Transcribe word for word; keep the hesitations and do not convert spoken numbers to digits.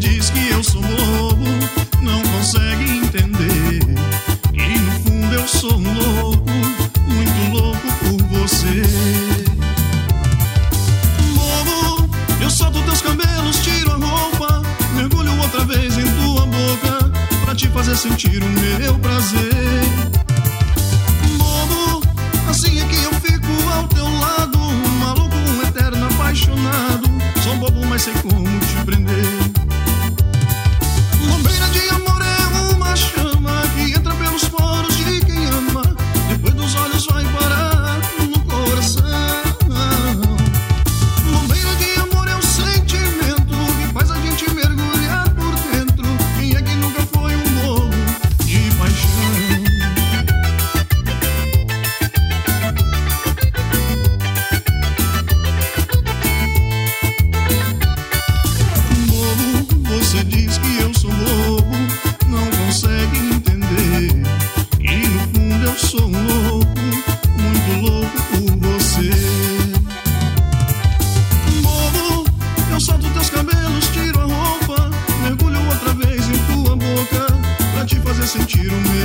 diz que eu sou bobo, não consegue entender que no fundo eu sou um louco, muito louco por você. Bobo, eu solto teus cabelos, tiro a roupa, mergulho outra vez em tua boca pra te fazer sentir o meu prazer. Bobo, assim é que eu fico ao teu lado, um maluco, um eterno apaixonado. Sou bobo, mas sei como te prender. Bombeira de amor é uma chama que entra pelos poros de quem ama, depois dos olhos vai parar no coração. Bombeira de amor é um sentimento que faz a gente mergulhar por dentro. Quem é que nunca foi um bobo de paixão? Bobo, você diz que eu sou bobo, não consegue entender que no fundo eu sou um louco, muito louco por você. Bobo, eu solto teus cabelos, tiro a roupa, mergulho outra vez em tua boca pra te fazer sentir o meu